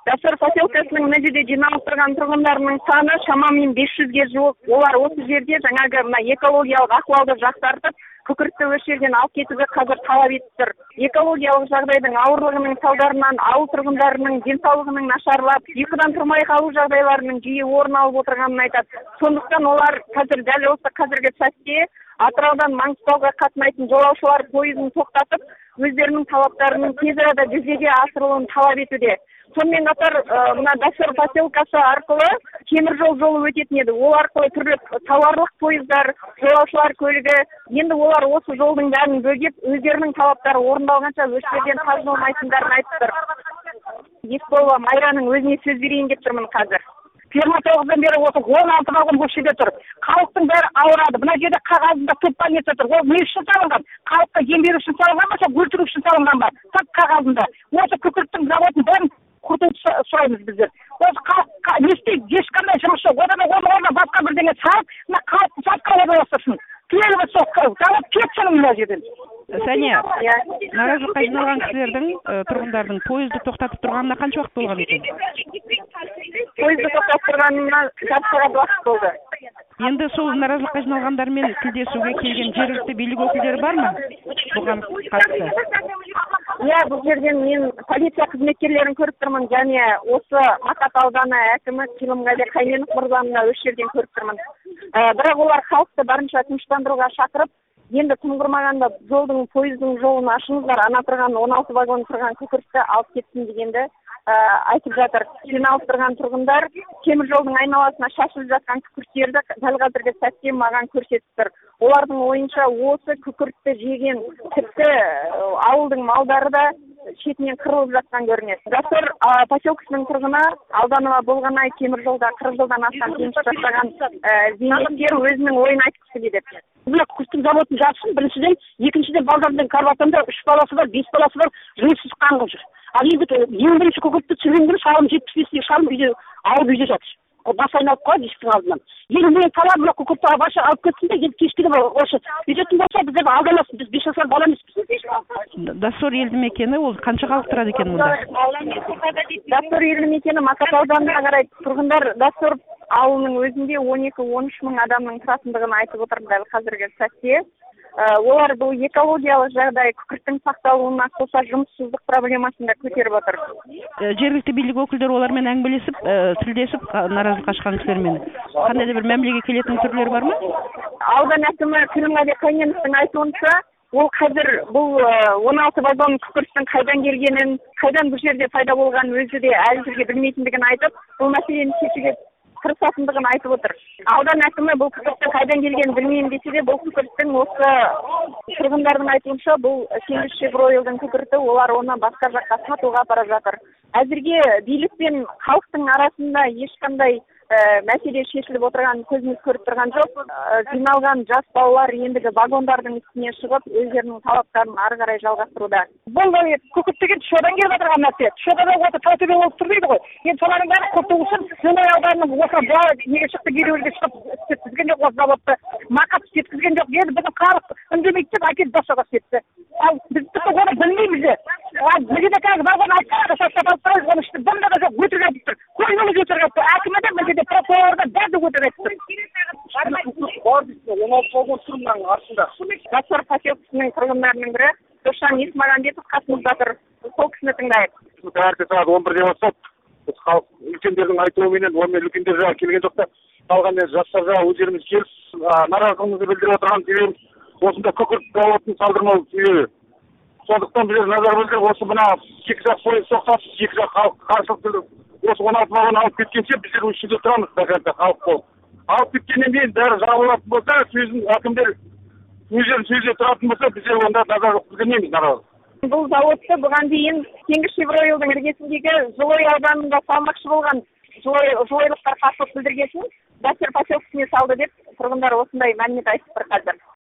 Дәстүр поселкасының мына жерде жиналып тұрған тұрғындарының саны шамамен 500-ге жуық. Олар осы жерде жаңағы мына экологиялық ахуалды жақсартып, күкіртті осы жерден алып кетуді қазір талап етіп тұр. Экологиялық жағдайдың ауырлығының салдарынан ауыл тұрғындарының денсаулығының нашарлап, ұйқыдан тұрмай қалу жағдайларының жиі орын алып отырғанын айтады. Сондықтан олар қазір дәл осы қазіргі сәтте Атыраудан Маңғыстауға қатынайтын жолаушылар пойызын тоқтатып, өздерінің талаптарының тез арада жүзеге асырылуын талап етуде. Сонымен қатар мына Дәстүр поселкасы арқылы темір жолы өтетін еді. Ол арқылы түрлі тауарлық пойыздар, жолаушылар көлігі, енді олар осы жолдың бәрін бөгеп, өздерінің талаптары орындалғанша осы жерден қажымайтындарын айтып тұр. Есболова Майраның өзіне сөз берейін деп тұрмын қазір. 29-дан бері осы 16 вагон бұл жерде тұр. Халықтың бәрі ауырады. Мына жерде қағазында тұлпан ете тұр. Ол не үшін салынған? Халыққа ем беру үшін салынған ба, өлтіру үшін салынған ба? Тек қағазында. Осы күкірттің заводын бәрін құртуды сұраймыз біздер. Осы халыққа не істейді? Ешқандай жұмыс жоқ. Одан орнына басқа бірдеңе салып, мына халықты сатқа орналастырсын. Тілелі сол завод кетсін мына жерден. Сәния, наразылыққа жиналған кісілердің, тұрғындардың пойызды тоқтатып тұрғанына қанша уақыт болған екен? Пойызды тоқтатып тұрғанына жарты сағат уақыт болды. Енді сол наразылыққа жиналғандармен тілдесуге келген жергілікті билік өкілдері бар ма? Бұған қатысты. Бұл жерден мен полиция қызметкерлерін көріп тұрмын, және осы Мақат ауданы әкімі Килімғали Қайменов мырзаны осы жерден көріп тұрмын. Бірақ олар халықты барынша тыныштандыруға шақырып, енді тым құрмағанда пойыздың жолын ашыңыздар, ана тұрған 16 вагон тұрған күкіртті алып кетсін дегенді айтып жатыр. Жиналып тұрған тұрғындар темір жолдың айналасына шашылып жатқан күкірттерді дәл қазіргі сәтте маған көрсетіп тұр. Олардың ойынша осы күкіртті жеген тіпті ауылдың малдары да шетінен қырылып жатқан көрінеді. Дәстүр поселкасының тұрғыны Алданова болғанай темір жолда 40 жылдан астам жұмыс жасаған зейнеткер өзінің ойын айтқысы келеді. Мына күкірттің заводын жапсын, біріншіден, екіншіден балдарының Карватанда 3 баласы бар, 5 баласы бар, жұмыссыз қаңғып жүр. Ал енді ең бірінші күкіртті түсірген күні шалым 75-те шалым үйде ауып үйде жатыр. Бас айналып қалады есіктің алдынан. Енді мен талабым мына күкіртті башы алып кетсін де, енді кешкілі осы үйдетін болса біздер алдамасын, біз 5 жасар бала емеспіз. Дәстүр елді мекені ол қанша халық тұрады екен мұнда? Дәстүр елді мекені Мақат ауданына қарай тұрғындар Дәстүр ауылының өзінде 12-13 мың адамның тұратындығын айтып отыр дәл қазіргі сәтте. Олар бұл экологиялық жағдай күкірттің сақталуына қоса жұмыссыздық проблемасын да көтеріп отыр. Жергілікті билік өкілдері олармен әңгімелесіп, тілдесіп, наразылыққа шыққан кісілермен қандай да бір мәмілеге келетін түрлері бар ма? Аудан әкімі Килімғали Қайменовтың айтуынша, ол қазір бұл 16 вагон күкірттің қайдан келгенін, қайдан бұл жерде пайда болғанын өзі де әлі білмейтіндігін айтып, бұл мәселені шешуге тырысатындығын айтып отыр. Аудан әкімі бұл күкірттің қайдан келгенін білмеймін десе де, бұл күкірттің осы тұрғындардың айтуынша бұл Шевройлдың күкірті, олар оны басқа жаққа сатуға апара жатыр. Әзірге билік пен халықтың арасында ешқандай мәселе шешіліп отырған көзіміз көріп тұрған жоқ. Жиналған жас балалар ендігі вагондардың үстіне шығып, өздерінің талаптарын ары қарай жалғастыруда. Бұл күкірт деген шодан келіп отырған нәрсе. Шода да осы тәуекел болып тұр дейді ғой. Енді солардың бәрі құрту үшін Жөнай ауданының осы неге шықты ереуілге шығып істеткізген жоқ, осы заводты Мақат істеткізген жоқ. Енді біздің халық үндемейді деп әкеліп басшаға істетті. Ал біз оны білмейміз де. Бұл жерде қазір вагон алып қалады, шаштап алып қалады, оның ішінде дым да жоқ, өтірік айтып тұр. Көңілі өтірік айтып тұр. Әкімі де бұл жерде прокурорда бәрі өтірік айтып тұр. Дәстүр поселкасының тұрғындарының бірі Досжан Есмағамбетов қасымызда тұр. Сол кісіні тыңдайық. Таңертең сағат 11-ден бастап халық үлкендердің айтуыменен, онымен үлкендер жағы келген жоқта, қалғанмен жастар жағы өздеріміз келіп наразылығымызды білдіріп отырған себебіміз осында күкірт заводын салдырмау себебі. Сондықтан біздер назар білдіріп, осы мына екі жақ пойыз тоқтатып, екі жақ халық қарсылық білдіріп, осы 16 вагон алып кеткенше біздер үшінде тұрамыз бәкәрді халық болып. Алып кеткеннен кейін бәрі жабылатын болса, әкімдер өздерінің сөзіне тұратын болса, біздер онда назар білдірмейміз наразылық. Бұл заводты бұған дейін Шевройлдың іргесіндегі Жылой ауданында салмақшы болған жылойлықтар қарсылық білдіргесін Дәстүр поселкасына салды деп тұрғындар осындай мәлімет айтып тұр қазір.